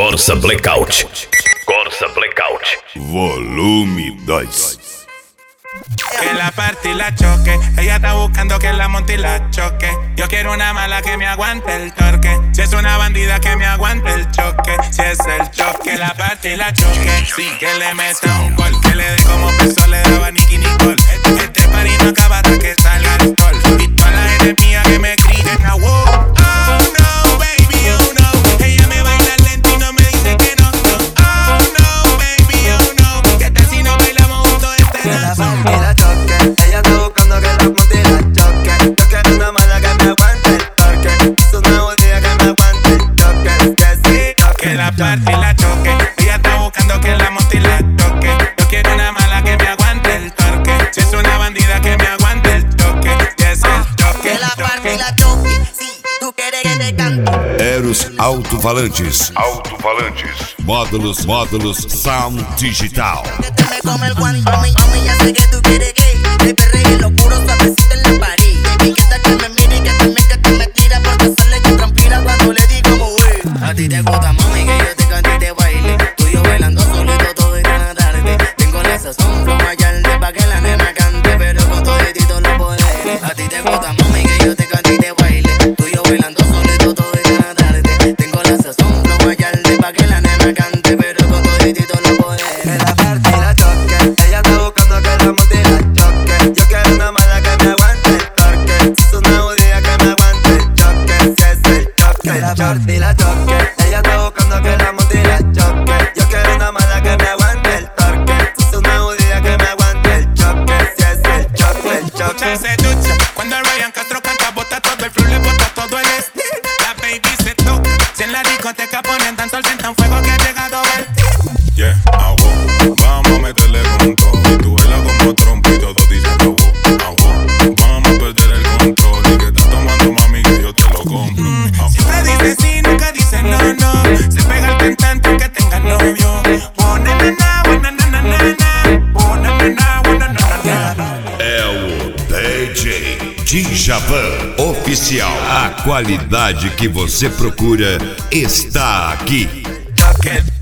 Corsa Blackout. Corsa Blackout. Volume 2. Que la parte y la choque. Ella está buscando que la monte y la choque. Yo quiero una mala que me aguante el torque. Si es una bandida que me aguante el choque. Si es el choque, la parte y la choque. Sí, que le meta un gol. Que le dé como peso, le daba Nicky Nicole. Este party no acaba hasta que salga el sol. Y toda la gente mía que me griten a wow. Oh no, baby, oh no. Ella me baila lento y no me dice que no, no. Oh no, baby, oh no. ¿Qué tal si no bailamos juntos esta razón? Y la choque, ella está buscando que la monte y la choque. Yo quiero una mala que me aguante el torque. Es una botella que me aguante el choque. Que la parte y la choque. Ella está buscando que la monte y la choque. Yo quiero una mala que me aguante el torque. Si es una bandida que me aguante el choque. Si es el choque. Que la parte y la choque. Si tú quieres que te cante. Eros Alto-Falantes. Módulos Sound Digital. Que te me come el guante. Mami, ya sé que tú quieres gay. De perreo y lo puro suavecito en la pared. Baby, que tal que me mire y que me tira. Porque sale que transpira cuando le digo güey. A ti te gusta, mami, que yo te cante y te baile. Tú y yo bailando solito todo y la tarde. Tengo la sazón, flow mayarde pa' que la nena cante. Pero con toditito los poderes. A ti te gusta, mami, que yo te cante y te baile. Tú y yo bailando solito todo y la tarde. Tengo la sazón, flow mayarde pa' que la nena cante. Pero con toditito los poderes. Que la parte y la choque, ella está buscando que la monte y la choque. Yo quiero una mala que me aguante el torque. Es una botella que me aguante el choque. Si es el choque, que la parte y la choque. Ella está buscando que la monte y la choque. Yo quiero una mala que me aguante el torque. Es una botella que me aguante el choque. Si es el choque, el Ducha choque. se ducha. Cuando Ryan Castro canta, bota todo el flow, le bota todo el estilo. La baby se toca. Si en la discoteca ponen tan sol, sientan fuego que ha llegado el Yeah, agua, vamos a meterle con todo. Y tú bailas como trompo y todo dice agua, agua. Vamos a perder el control. Y que estás tomando, mami, que yo te lo compro. Siempre dice sí, nunca dice no, no. Se pega el cantante que tenga novio. Oh, na, na, na, oh, na, na, na, na, na. Oh, na, na, na, oh, na, na, na, na. É o DJ Djavan Oficial. A qualidade que você procura está aqui. Choque.